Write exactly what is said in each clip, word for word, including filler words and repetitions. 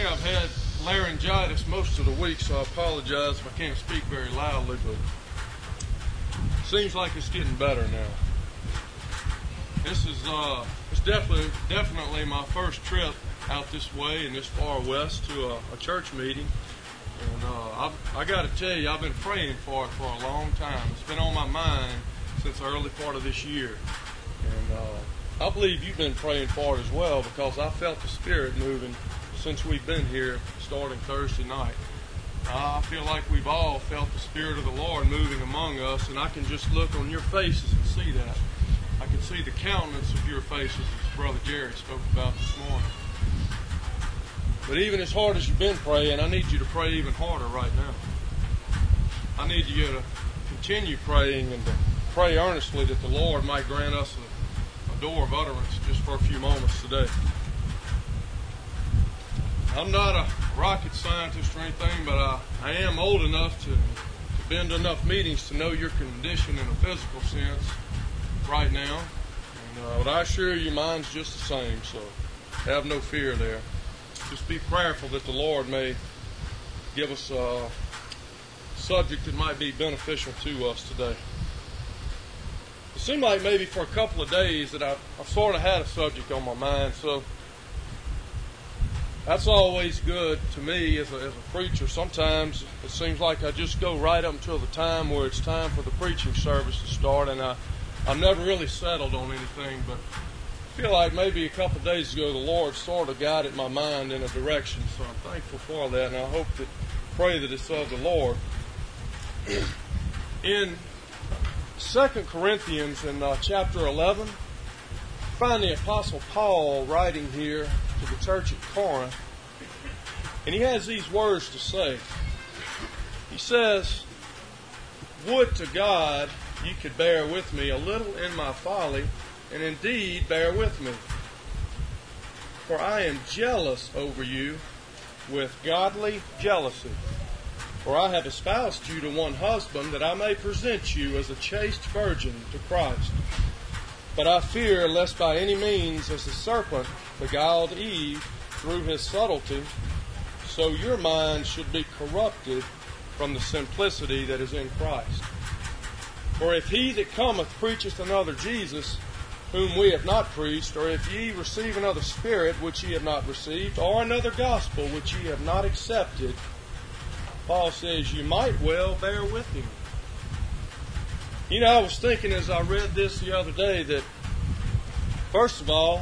I've had laryngitis most of the week, so I apologize if I can't speak very loudly, but it seems like it's getting better now. This is uh, it's definitely definitely my first trip out this way and this far west to a, a church meeting, and uh, I've, I got to tell you, I've been praying for it for a long time. It's been on my mind since the early part of this year, and uh, I believe you've been praying for it as well, because I felt the Spirit moving since we've been here starting Thursday night. I feel like we've all felt the Spirit of the Lord moving among us, and I can just look on your faces and see that. I can see the countenance of your faces, as Brother Jerry spoke about this morning. But even as hard as you've been praying, I need you to pray even harder right now. I need you to continue praying and to pray earnestly that the Lord might grant us a, a door of utterance just for a few moments today. I'm not a rocket scientist or anything, but I, I am old enough to, to been to enough meetings to know your condition in a physical sense right now. And uh, but I assure you, mine's just the same, so have no fear there. Just be prayerful that the Lord may give us a subject that might be beneficial to us today. It seemed like maybe for a couple of days that I've, I've sort of had a subject on my mind, so that's always good to me as a, as a preacher. Sometimes it seems like I just go right up until the time where it's time for the preaching service to start, and I, I'm never really settled on anything, but I feel like maybe a couple of days ago the Lord sort of guided my mind in a direction, so I'm thankful for that, and I hope that, pray that it's of the Lord. In Second Corinthians in uh, chapter eleven, find the Apostle Paul writing here to the church at Corinth, and he has these words to say. He says, "Would to God you could bear with me a little in my folly, and indeed bear with me. For I am jealous over you with godly jealousy. For I have espoused you to one husband, that I may present you as a chaste virgin to Christ. But I fear lest by any means, as the serpent beguiled Eve through his subtlety, so your mind should be corrupted from the simplicity that is in Christ. For if he that cometh preacheth another Jesus, whom we have not preached, or if ye receive another spirit which ye have not received, or another gospel which ye have not accepted," Paul says, "you might well bear with him." You know, I was thinking as I read this the other day that, first of all,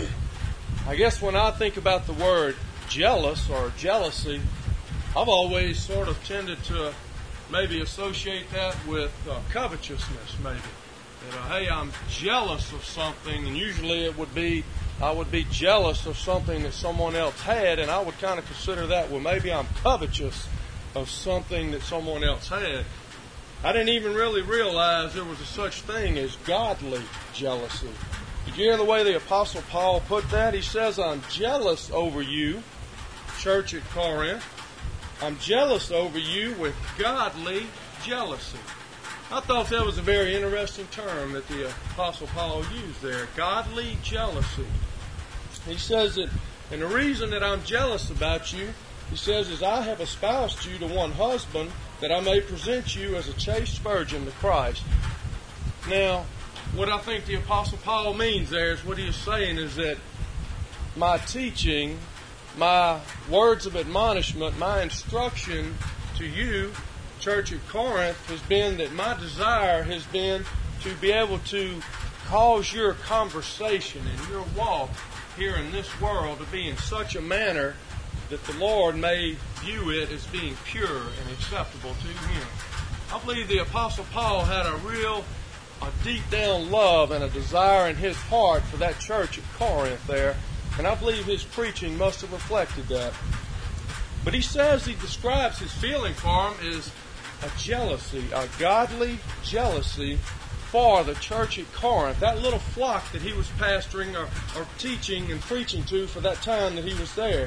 I guess when I think about the word jealous or jealousy, I've always sort of tended to maybe associate that with uh, covetousness, maybe. That, uh, hey, I'm jealous of something, and usually it would be, I would be jealous of something that someone else had, and I would kind of consider that, well, maybe I'm covetous of something that someone else had. I didn't even really realize there was a such thing as godly jealousy. Did you hear the way the Apostle Paul put that? He says, "I'm jealous over you, church at Corinth. I'm jealous over you with godly jealousy." I thought that was a very interesting term that the Apostle Paul used there, godly jealousy. He says that, and the reason that I'm jealous about you, he says, is I have espoused you to one husband, that I may present you as a chaste virgin to Christ. Now, what I think the Apostle Paul means there is what he is saying is that my teaching, my words of admonishment, my instruction to you, church at Corinth, has been that my desire has been to be able to cause your conversation and your walk here in this world to be in such a manner that the Lord may view it as being pure and acceptable to Him. I believe the Apostle Paul had a real, a deep down love and a desire in his heart for that church at Corinth there, and I believe his preaching must have reflected that. But he says, he describes his feeling for him as a jealousy, a godly jealousy for the church at Corinth, that little flock that he was pastoring or, or teaching and preaching to for that time that he was there.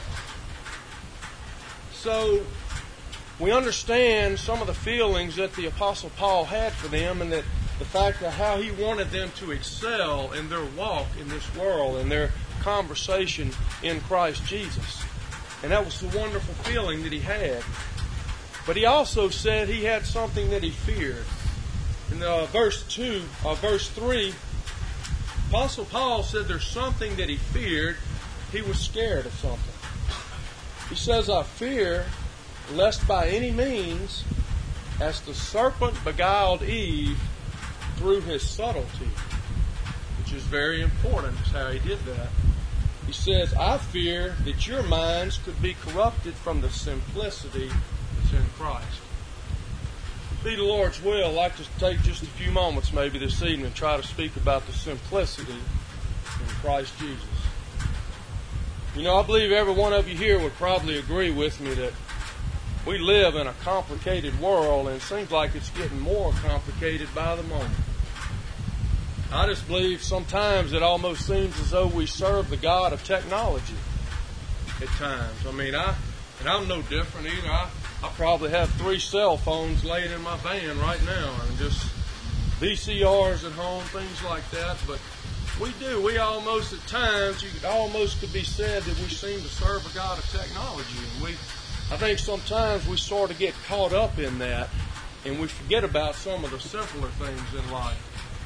So we understand some of the feelings that the Apostle Paul had for them, and that the fact of how he wanted them to excel in their walk in this world and their conversation in Christ Jesus. And that was the wonderful feeling that he had. But he also said he had something that he feared. In uh, verse two, uh, verse three, Apostle Paul said there's something that he feared. He was scared of something. He says, I fear lest by any means, as the serpent beguiled Eve through his subtlety, which is very important, is how he did that. He says, I fear that your minds could be corrupted from the simplicity that's in Christ. Be the Lord's will, I'd like to take just a few moments maybe this evening and try to speak about the simplicity in Christ Jesus. You know, I believe every one of you here would probably agree with me that we live in a complicated world, and it seems like it's getting more complicated by the moment. I just believe sometimes it almost seems as though we serve the God of technology at times. I mean, I and I'm no different either. I, I probably have three cell phones laying in my van right now, and just V C Rs at home, things like that. But we do. We almost, at times, you almost could be said that we seem to serve a God of technology. And we, I think sometimes we sort of get caught up in that, and we forget about some of the simpler things in life.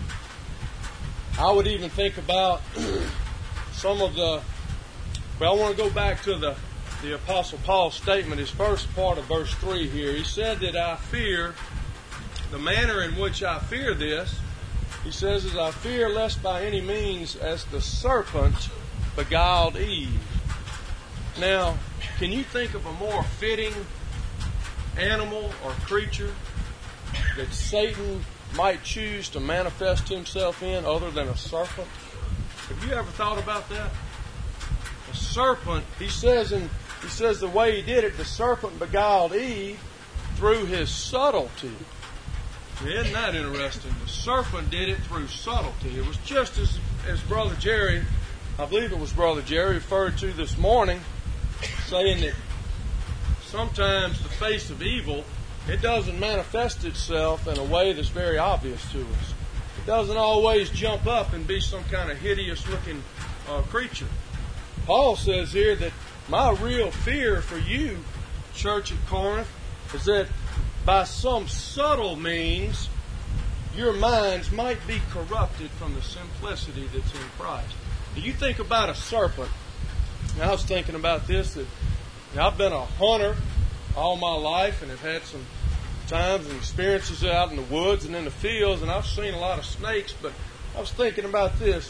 I would even think about some of the, well, I want to go back to the, the Apostle Paul's statement, his first part of verse three here. He said that I fear, the manner in which I fear this, he says, is I fear lest by any means as the serpent beguiled Eve. Now, can you think of a more fitting animal or creature that Satan might choose to manifest himself in other than a serpent? Have you ever thought about that? A serpent, he says, in, he says the way he did it, the serpent beguiled Eve through his subtlety. Isn't that interesting? The serpent did it through subtlety. It was just as, as Brother Jerry, I believe it was Brother Jerry, referred to this morning, saying that sometimes the face of evil, it doesn't manifest itself in a way that's very obvious to us. It doesn't always jump up and be some kind of hideous-looking uh, creature. Paul says here that my real fear for you, church at Corinth, is that by some subtle means, your minds might be corrupted from the simplicity that's in Christ. Do you think about a serpent? Now, I was thinking about this, that I've been a hunter all my life and have had some times and experiences out in the woods and in the fields, and I've seen a lot of snakes, but I was thinking about this.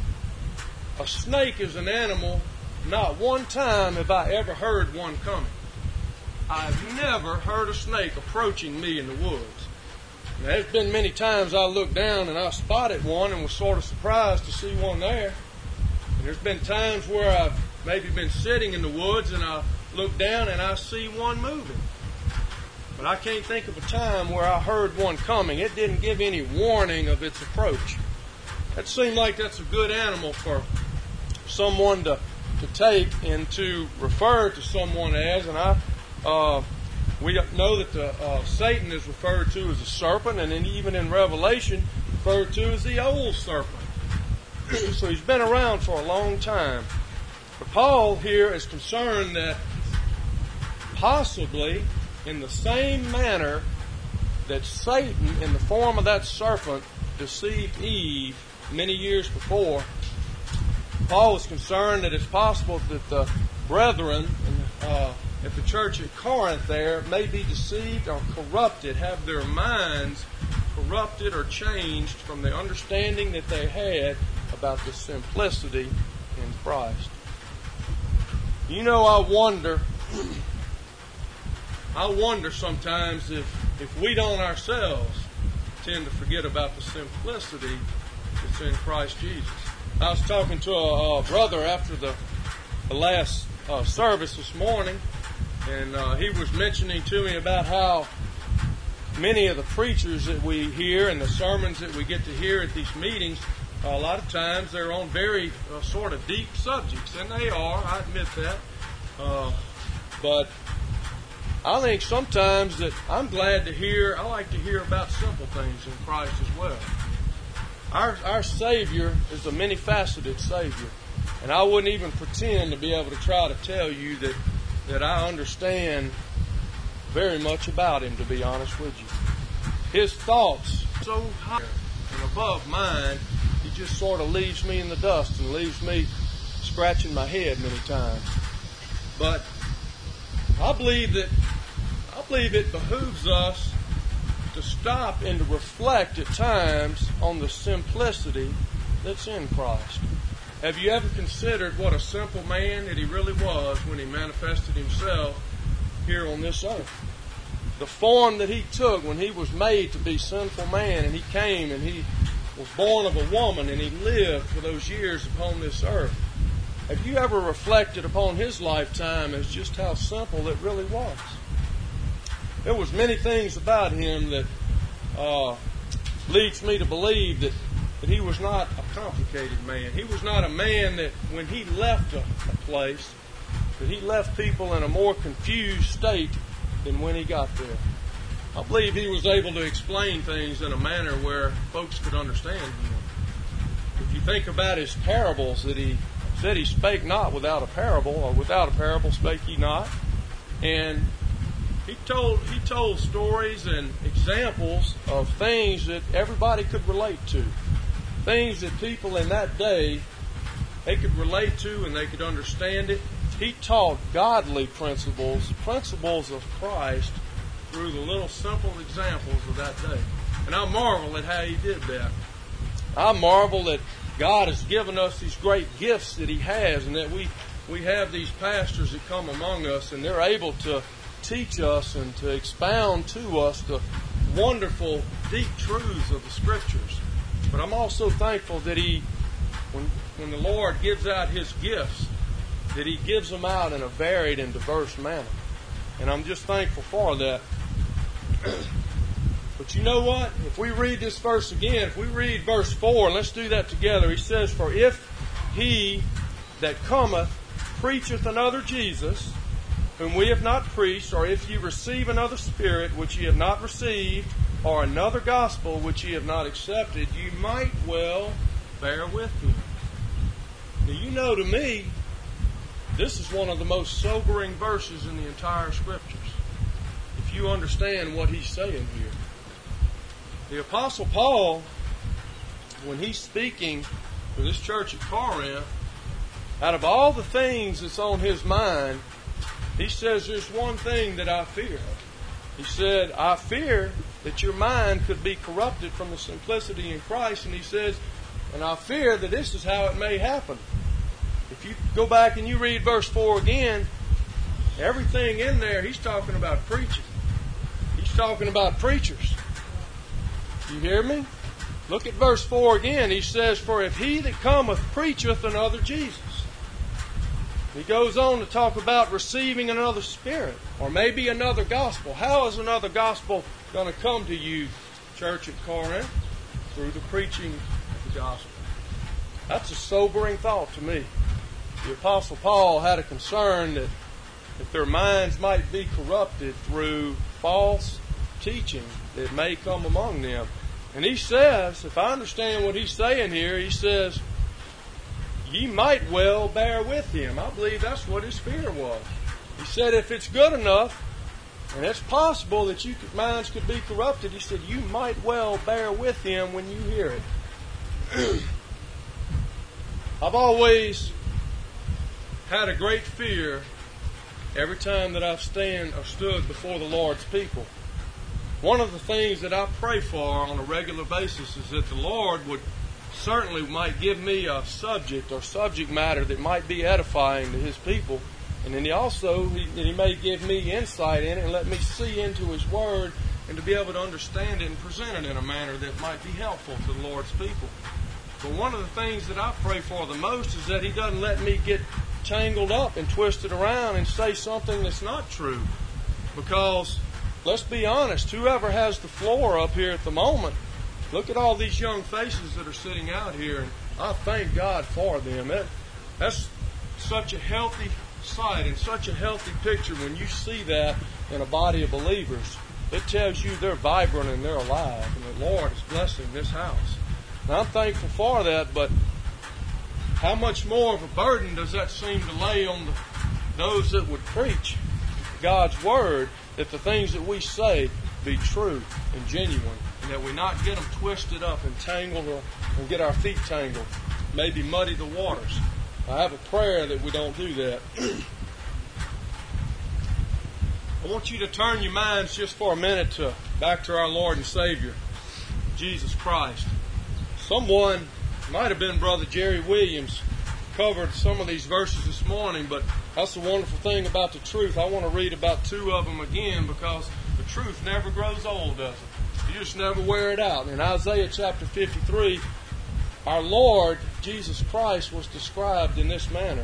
A snake is an animal, not one time have I ever heard one coming. I've never heard a snake approaching me in the woods. Now, there's been many times I looked down and I spotted one and was sort of surprised to see one there. And there's been times where I've maybe been sitting in the woods and I look down and I see one moving. But I can't think of a time where I heard one coming. It didn't give any warning of its approach. That seemed like that's a good animal for someone to, to take and to refer to someone as. And I, uh, we know that the, uh, Satan is referred to as a serpent, and then even in Revelation referred to as the old serpent. So he's been around for a long time. But Paul here is concerned that possibly in the same manner that Satan, in the form of that serpent, deceived Eve many years before, Paul is concerned that it's possible that the brethren uh, at the church at Corinth there may be deceived or corrupted, have their minds corrupted or changed from the understanding that they had about the simplicity in Christ. You know, I wonder, I wonder sometimes if, if we don't ourselves tend to forget about the simplicity that's in Christ Jesus. I was talking to a, a brother after the, the last uh, service this morning, and uh, he was mentioning to me about how many of the preachers that we hear and the sermons that we get to hear at these meetings, uh, a lot of times they're on very uh, sort of deep subjects, and they are, I admit that. Uh, but I think sometimes that I'm glad to hear, I like to hear about simple things in Christ as well. Our, our Savior is a many-faceted Savior. And I wouldn't even pretend to be able to try to tell you that that I understand very much about him, to be honest with you. His thoughts so high and above mine, he just sort of leaves me in the dust and leaves me scratching my head many times. But I believe that I believe it behooves us to stop and to reflect at times on the simplicity that's in Christ. Have you ever considered what a simple man that he really was when he manifested himself here on this earth? The form that he took when he was made to be sinful man, and he came and he was born of a woman and he lived for those years upon this earth. Have you ever reflected upon his lifetime as just how simple it really was? There was many things about him that uh, leads me to believe that, that he was not a complicated man. He was not a man that when he left a, a place, that he left people in a more confused state than when he got there. I believe he was able to explain things in a manner where folks could understand him. If you think about his parables, that he said he spake not without a parable, or without a parable spake he not. And he told he told stories and examples of things that everybody could relate to. Things that people in that day, they could relate to and they could understand it. He taught godly principles, principles of Christ, through the little simple examples of that day. And I marvel at how he did that. I marvel that God has given us these great gifts that he has, and that we, we have these pastors that come among us, and they're able to teach us and to expound to us the wonderful, deep truths of the Scriptures. But I'm also thankful that he, when, when the Lord gives out his gifts, that he gives them out in a varied and diverse manner. And I'm just thankful for that. But you know what? If we read this verse again, if we read verse four, and let's do that together. He says, "For if he that cometh preacheth another Jesus, whom we have not preached, or if ye receive another spirit which ye have not received, or another gospel which ye have not accepted, ye might well bear with him." Now, you know, to me, this is one of the most sobering verses in the entire Scriptures, if you understand what he's saying here. The Apostle Paul, when he's speaking to this church at Corinth, out of all the things that's on his mind, he says, there's one thing that I fear. He said, I fear that your mind could be corrupted from the simplicity in Christ. And he says, and I fear that this is how it may happen. If you go back and you read verse four again, everything in there, he's talking about preaching. He's talking about preachers. You hear me? Look at verse four again. He says, "For if he that cometh preacheth another Jesus." He goes on to talk about receiving another spirit, or maybe another gospel. How is another gospel going to come to you, church at Corinth? Through the preaching of the gospel. That's a sobering thought to me. The Apostle Paul had a concern that, that their minds might be corrupted through false teaching that may come among them. And he says, if I understand what he's saying here, he says, ye might well bear with him. I believe that's what his fear was. He said, if it's good enough, and it's possible that you could, minds could be corrupted, he said, you might well bear with him when you hear it. I've always had a great fear every time that I've stand or stood before the Lord's people. One of the things that I pray for on a regular basis is that the Lord would certainly might give me a subject or subject matter that might be edifying to his people. And then he also, he, he may give me insight in it and let me see into his word and to be able to understand it and present it in a manner that might be helpful to the Lord's people. But one of the things that I pray for the most is that he doesn't let me get tangled up and twisted around and say something that's not true. Because, let's be honest, whoever has the floor up here at the moment, look at all these young faces that are sitting out here, and I thank God for them. That, that's such a healthy sight and such a healthy picture when you see that in a body of believers. It tells you they're vibrant and they're alive, and the Lord is blessing this house. And I'm thankful for that, but how much more of a burden does that seem to lay on the those that would preach God's Word, that the things that we say be true and genuine, and that we not get them twisted up and tangled or, and get our feet tangled, maybe muddy the waters. I have a prayer that we don't do that. I want you to turn your minds just for a minute to back to our Lord and Savior, Jesus Christ. Someone, might have been Brother Jerry Williams, covered some of these verses this morning, but that's the wonderful thing about the truth. I want to read about two of them again because the truth never grows old, does it? You just never wear it out. In Isaiah chapter fifty-three, our Lord Jesus Christ was described in this manner.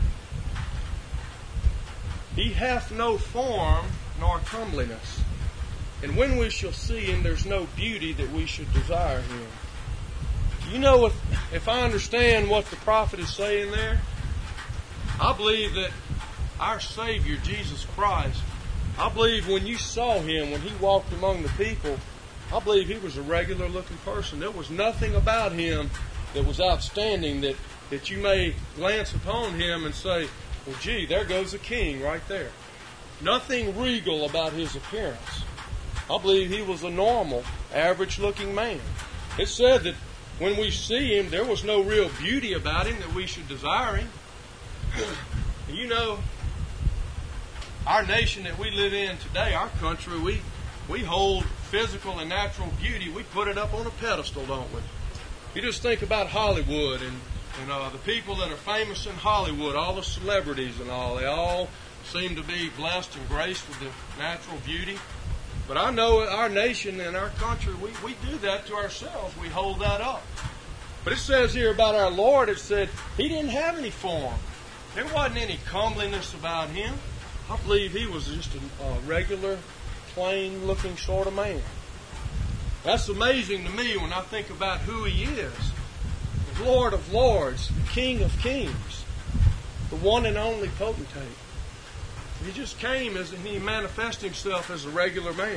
He hath no form nor comeliness, and when we shall see Him, there's no beauty that we should desire Him. You know, if, if I understand what the prophet is saying there, I believe that our Savior, Jesus Christ, I believe when you saw Him, when He walked among the people, I believe He was a regular looking person. There was nothing about Him that was outstanding that, that you may glance upon Him and say, well, gee, there goes a king right there. Nothing regal about His appearance. I believe He was a normal, average-looking man. It said that when we see Him, there was no real beauty about Him that we should desire Him. You know, our nation that we live in today, our country, we, we hold physical and natural beauty. We put it up on a pedestal, don't we? You just think about Hollywood and, and uh, the people that are famous in Hollywood, all the celebrities and all, they all seem to be blessed and graced with the natural beauty. But I know our nation and our country, we, we do that to ourselves. We hold that up. But it says here about our Lord, it said He didn't have any form. There wasn't any comeliness about Him. I believe He was just a, a regular, plain-looking sort of man. That's amazing to me when I think about who He is. The Lord of Lords, the King of Kings, the one and only potentate. He just came as He manifested Himself as a regular man.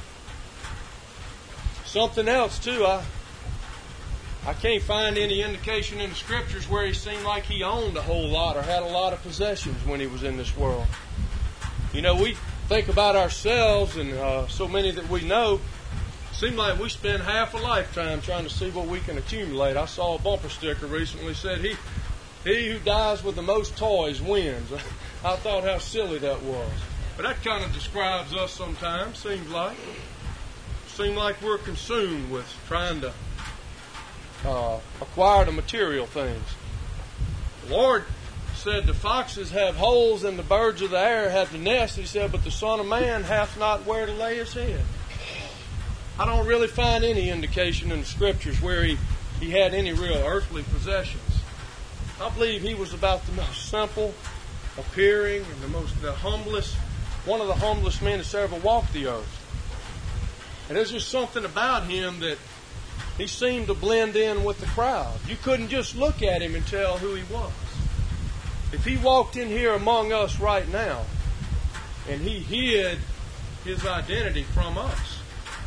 Something else too, I I can't find any indication in the Scriptures where He seemed like He owned a whole lot or had a lot of possessions when He was in this world. You know, we think about ourselves and uh, so many that we know. Seems like we spend half a lifetime trying to see what we can accumulate. I saw a bumper sticker recently that said, he, he who dies with the most toys wins. I thought how silly that was. But that kind of describes us sometimes, seems like. Seems like we're consumed with trying to uh, acquire the material things. The Lord said the foxes have holes and the birds of the air have the nest. He said, but the Son of Man hath not where to lay His head. I don't really find any indication in the Scriptures where he, he had any real earthly possessions. I believe He was about the most simple appearing and the most the humblest, one of the humblest men that's ever walked the earth. And there's just something about Him that He seemed to blend in with the crowd. You couldn't just look at Him and tell who He was. If He walked in here among us right now and He hid His identity from us,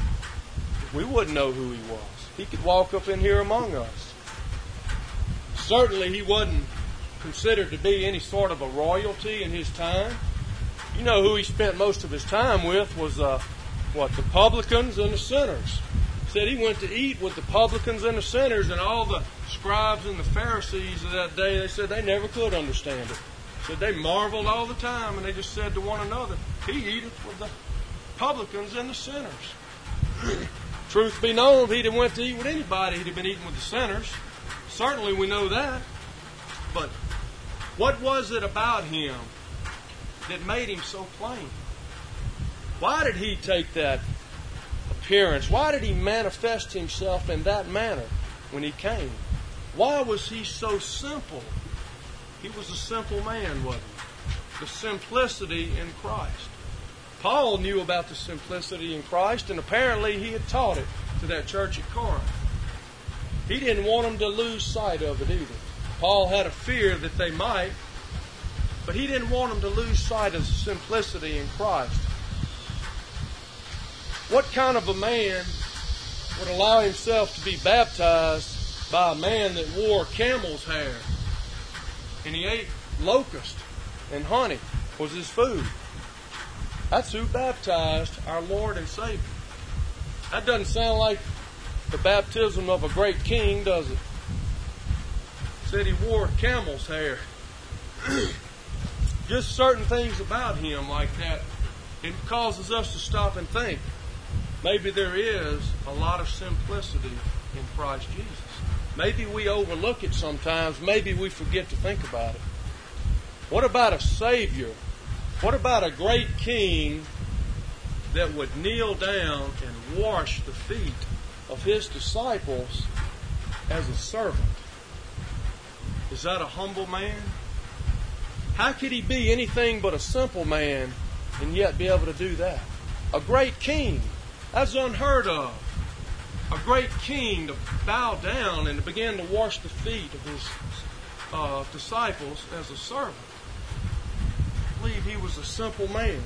we wouldn't know who He was. He could walk up in here among us. Certainly He wasn't considered to be any sort of a royalty in His time. You know who He spent most of His time with was, uh, what, the publicans and the sinners. He said He went to eat with the publicans and the sinners, and all the scribes and the Pharisees of that day, they said they never could understand it. Said they marveled all the time, and they just said to one another, He eateth with the publicans and the sinners. Truth be known, if He'd have went to eat with anybody, He'd have been eating with the sinners. Certainly we know that. But what was it about Him that made Him so plain? Why did He take that appearance? Why did He manifest Himself in that manner when He came? Why was He so simple? He was a simple man, wasn't He? The simplicity in Christ. Paul knew about the simplicity in Christ, and apparently he had taught it to that church at Corinth. He didn't want them to lose sight of it either. Paul had a fear that they might, but he didn't want them to lose sight of the simplicity in Christ. What kind of a man would allow himself to be baptized by a man that wore camel's hair and he ate locust and honey? was his food. That's who baptized our Lord and Savior. That doesn't sound like the baptism of a great king, does it? Said he wore camel's hair. Just certain things about him like that, it causes us to stop and think. Maybe there is a lot of simplicity in Christ Jesus. Maybe we overlook it sometimes. Maybe we forget to think about it. What about a Savior? What about a great king that would kneel down and wash the feet of his disciples as a servant? Is that a humble man? How could he be anything but a simple man and yet be able to do that? A great king. That's unheard of. A great king to bow down and to begin to wash the feet of his uh, disciples as a servant. I believe he was a simple man.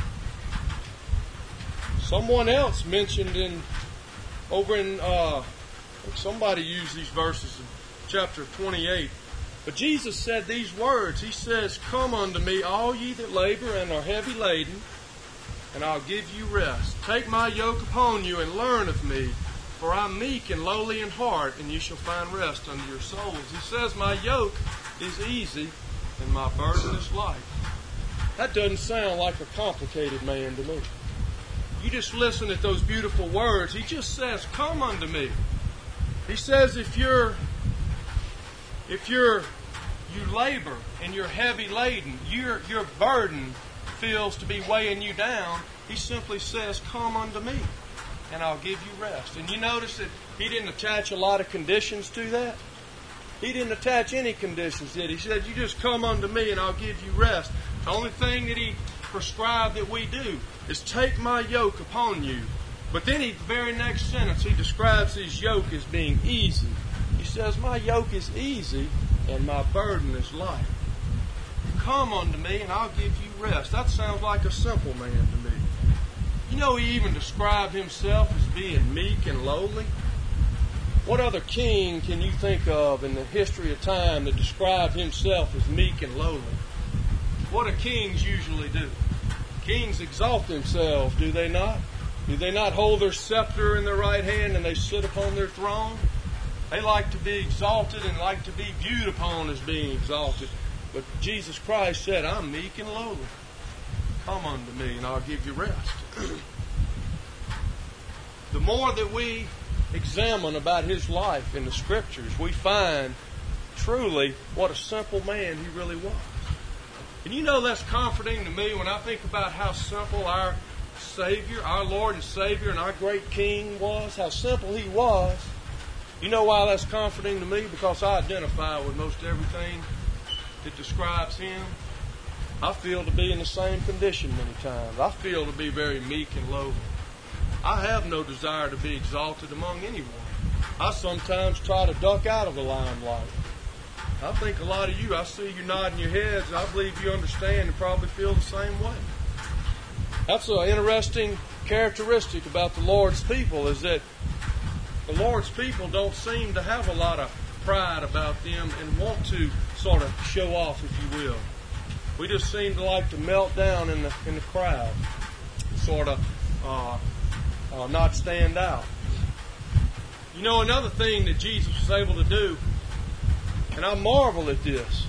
Someone else mentioned in over in uh, somebody used these verses in chapter twenty-eight. But Jesus said these words. He says, "Come unto me, all ye that labor and are heavy laden, and I'll give you rest. Take my yoke upon you and learn of me, for I'm meek and lowly in heart, and you shall find rest unto your souls." He says, my yoke is easy and my burden is light. That doesn't sound like a complicated man to me. You just listen at those beautiful words. He just says, come unto me. He says, if you're, if you're, you labor and you're heavy laden, your, your burden feels to be weighing you down, he simply says, come unto me, and I'll give you rest. And you notice that he didn't attach a lot of conditions to that. He didn't attach any conditions, did he? He said, you just come unto me and I'll give you rest. The only thing that he prescribed that we do is take my yoke upon you. But then he, the very next sentence, he describes his yoke as being easy. He says, my yoke is easy and my burden is light. Come unto me and I'll give you rest. That sounds like a simple man to me. You know, he even described himself as being meek and lowly. What other king can you think of in the history of time that described himself as meek and lowly? What do kings usually do? Kings exalt themselves, do they not? Do they not hold their scepter in their right hand and they sit upon their throne? They like to be exalted and like to be viewed upon as being exalted. But Jesus Christ said, I'm meek and lowly. Come unto me and I'll give you rest. The more that we examine about his life in the Scriptures, we find truly what a simple man he really was. And you know that's comforting to me when I think about how simple our Savior, our Lord and Savior and our great King was, how simple he was. You know why that's comforting to me? Because I identify with most everything that describes him. I feel to be in the same condition many times. I feel to be very meek and lowly. I have no desire to be exalted among anyone. I sometimes try to duck out of the limelight. I think a lot of you, I see you nodding your heads, I believe you understand and probably feel the same way. That's an interesting characteristic about the Lord's people, is that the Lord's people don't seem to have a lot of pride about them and want to sort of show off, if you will. We just seem to like to melt down in the in the crowd, sort of uh, uh, not stand out. You know, another thing that Jesus was able to do, and I marvel at this.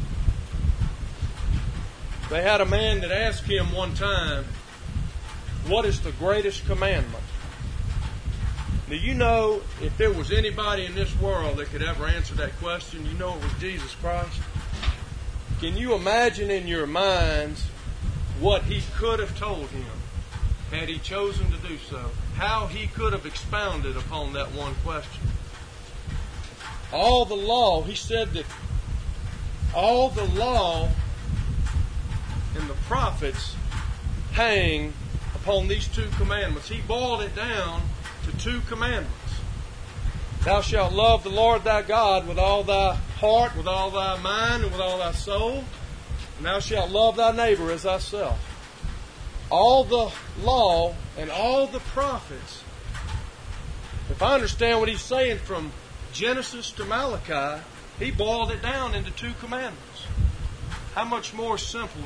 They had a man that asked him one time, what is the greatest commandment? Now, you know, if there was anybody in this world that could ever answer that question, you know it was Jesus Christ. Can you imagine in your minds what he could have told him had he chosen to do so? How he could have expounded upon that one question? All the law, he said that all the law and the prophets hang upon these two commandments. He boiled it down to two commandments. Thou shalt love the Lord thy God with all thy heart, with all thy mind, and with all thy soul. And thou shalt love thy neighbor as thyself. All the law and all the prophets, if I understand what he's saying from Genesis to Malachi, he boiled it down into two commandments. How much more simpler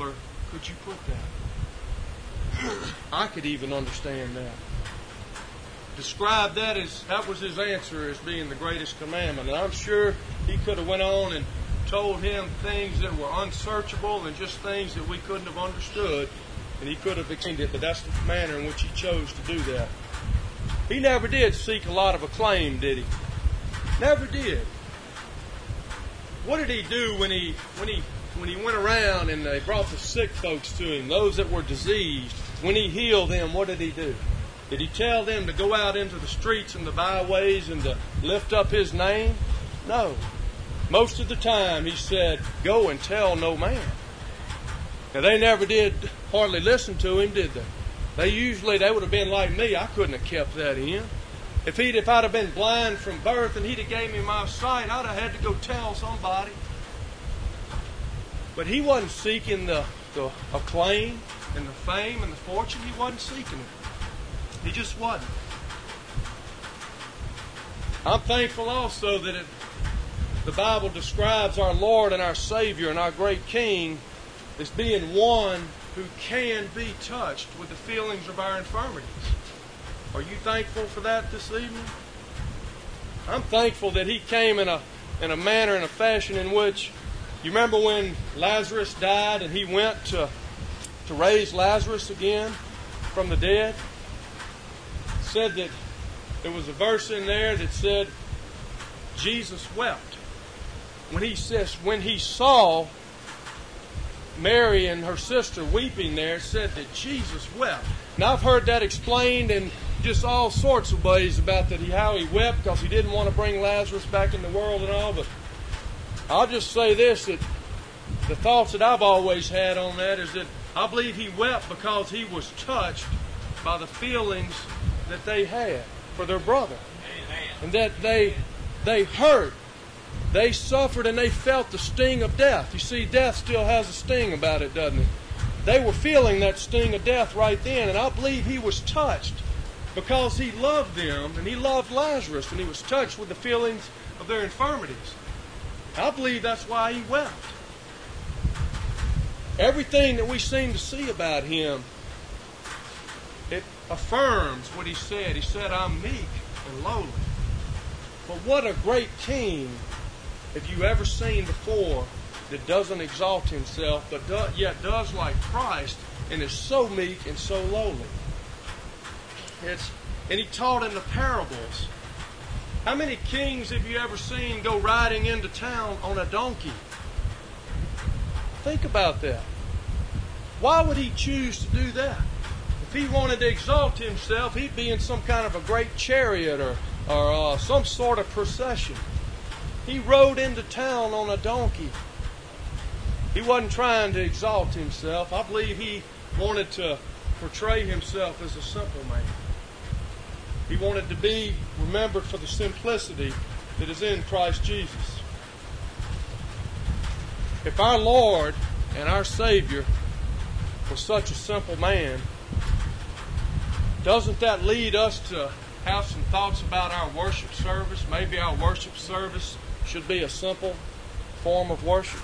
could you put that? I could even understand that. Describe that as, that was his answer as being the greatest commandment. And I'm sure he could have went on and told him things that were unsearchable and just things that we couldn't have understood. And he could have explained it, but that's the manner in which he chose to do that. He never did seek a lot of acclaim, did he? Never did. What did he do when he when he when he went around and they brought the sick folks to him, those that were diseased? When he healed them, what did he do? Did he tell them to go out into the streets and the byways and to lift up his name? No. Most of the time he said, go and tell no man. Now they never did hardly listen to him, did they? They usually, they would have been like me. I couldn't have kept that in. If he'd, if I'd have been blind from birth and he'd have gave me my sight, I'd have had to go tell somebody. But he wasn't seeking the, the acclaim and the fame and the fortune. He wasn't seeking it. He just wasn't. I'm thankful also that it, the Bible describes our Lord and our Savior and our great King as being one who can be touched with the feelings of our infirmities. Are you thankful for that this evening? I'm thankful that He came in a in a manner and a fashion in which, you remember when Lazarus died and He went to to raise Lazarus again from the dead? It said that there was a verse in there that said Jesus wept. When he says when he saw Mary and her sister weeping there, it said that Jesus wept. Now I've heard that explained in just all sorts of ways about that he, how he wept because he didn't want to bring Lazarus back in the world and all, but I'll just say this, that the thoughts that I've always had on that is that I believe he wept because he was touched by the feelings that they had for their brother. Amen. And that they they hurt, they suffered, and they felt the sting of death. You see, death still has a sting about it, doesn't it? They were feeling that sting of death right then, and I believe he was touched because he loved them, and he loved Lazarus, and he was touched with the feelings of their infirmities. I believe that's why he wept. Everything that we seem to see about him, it affirms what he said. He said, I'm meek and lowly. But what a great king have you ever seen before that doesn't exalt himself, but do, yet does like Christ and is so meek and so lowly. It's, and he taught in the parables. How many kings have you ever seen go riding into town on a donkey? Think about that. Why would he choose to do that? If he wanted to exalt himself, he'd be in some kind of a great chariot or, or uh, some sort of procession. He rode into town on a donkey. He wasn't trying to exalt himself. I believe he wanted to portray himself as a simple man. He wanted to be remembered for the simplicity that is in Christ Jesus. If our Lord and our Savior was such a simple man, doesn't that lead us to have some thoughts about our worship service? Maybe our worship service should be a simple form of worship.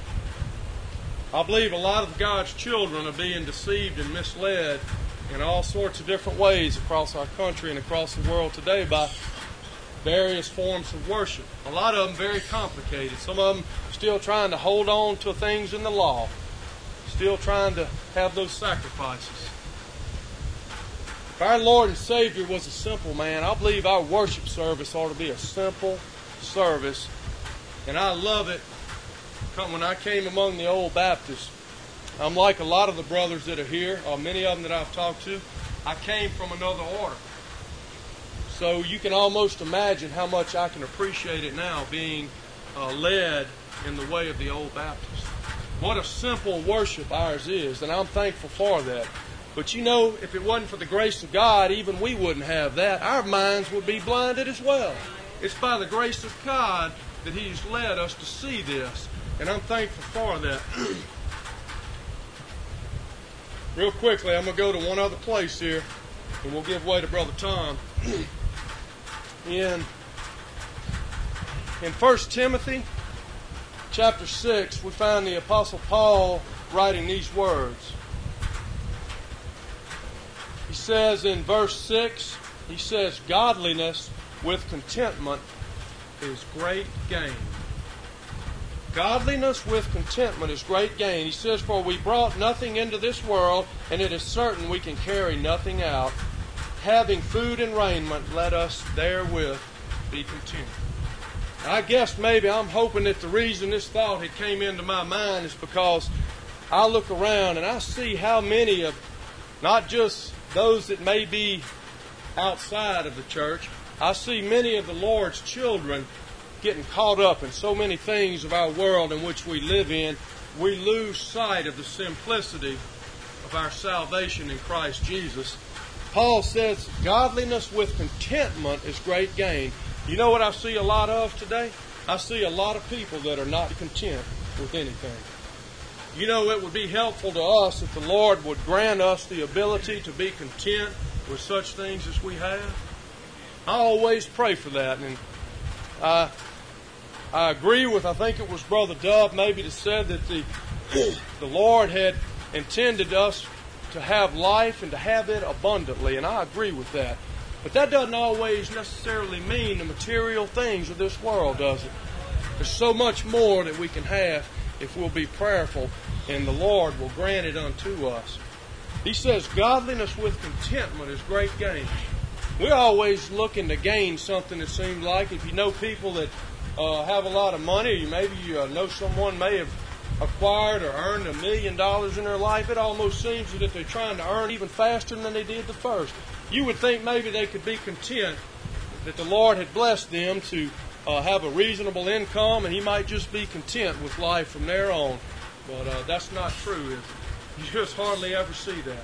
I believe a lot of God's children are being deceived and misled in all sorts of different ways across our country and across the world today by various forms of worship. A lot of them very complicated. Some of them still trying to hold on to things in the law. Still trying to have those sacrifices. If our Lord and Savior was a simple man, I believe our worship service ought to be a simple service. And I love it. When I came among the old Baptists, I'm like a lot of the brothers that are here, or many of them that I've talked to, I came from another order. So you can almost imagine how much I can appreciate it now being uh, led in the way of the old Baptists. What a simple worship ours is, and I'm thankful for that. But you know, if it wasn't for the grace of God, even we wouldn't have that. Our minds would be blinded as well. It's by the grace of God that He's led us to see this, and I'm thankful for that. Real quickly, I'm going to go to one other place here, and we'll give way to Brother Tom. in in First Timothy, chapter six, we find the Apostle Paul writing these words. He says in verse six, he says, godliness with contentment is great gain. Godliness with contentment is great gain. He says, for we brought nothing into this world, and it is certain we can carry nothing out. Having food and raiment, let us therewith be content. Now, I guess maybe I'm hoping that the reason this thought had came into my mind is because I look around and I see how many of, not just those that may be outside of the church, I see many of the Lord's children getting caught up in so many things of our world in which we live in, we lose sight of the simplicity of our salvation in Christ Jesus. Paul says, godliness with contentment is great gain. You know what I see a lot of today? I see a lot of people that are not content with anything. You know, it would be helpful to us if the Lord would grant us the ability to be content with such things as we have. I always pray for that, and I, I agree with, I think it was Brother Dove maybe that said that the, the Lord had intended us to have life and to have it abundantly, and I agree with that. But that doesn't always necessarily mean the material things of this world, does it? There's so much more that we can have if we'll be prayerful, and the Lord will grant it unto us. He says, godliness with contentment is great gain. We're always looking to gain something, it seems like. If you know people that uh, have a lot of money, or you maybe you uh, know someone may have acquired or earned a million dollars in their life, it almost seems as if they're trying to earn even faster than they did the first. You would think maybe they could be content that the Lord had blessed them to uh, have a reasonable income, and He might just be content with life from there on. But uh, that's not true, is it? You just hardly ever see that.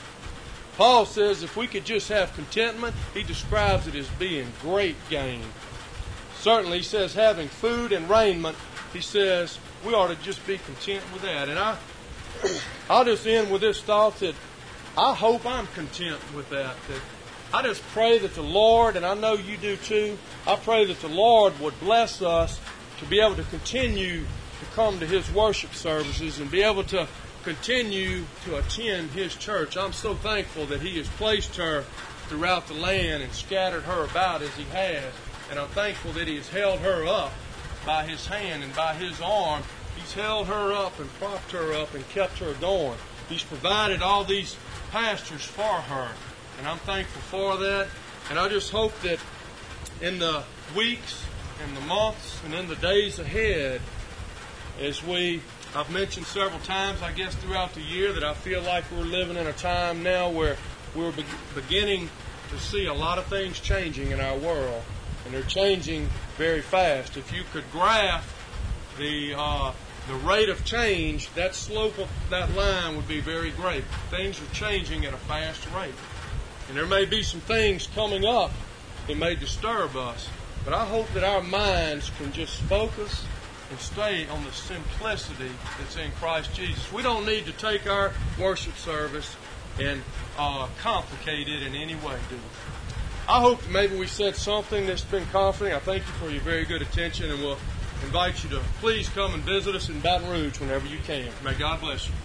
Paul says if we could just have contentment, he describes it as being great gain. Certainly, he says having food and raiment, he says we ought to just be content with that. And I, I'll just end with this thought that I hope I'm content with that. That I just pray that the Lord, and I know you do too, I pray that the Lord would bless us to be able to continue to come to His worship services and be able to continue to attend His church. I'm so thankful that He has placed her throughout the land and scattered her about as He has. And I'm thankful that He has held her up by His hand and by His arm. He's held her up and propped her up and kept her going. He's provided all these pastures for her. And I'm thankful for that. And I just hope that in the weeks and the months and in the days ahead, as we, I've mentioned several times, I guess, throughout the year that I feel like we're living in a time now where we're be- beginning to see a lot of things changing in our world. And they're changing very fast. If you could graph the uh, the rate of change, that slope of that line would be very great. Things are changing at a fast rate. And there may be some things coming up that may disturb us. But I hope that our minds can just focus and stay on the simplicity that's in Christ Jesus. We don't need to take our worship service and uh, complicate it in any way, do we? I hope that maybe we said something that's been comforting. I thank you for your very good attention, and we'll invite you to please come and visit us in Baton Rouge whenever you can. May God bless you.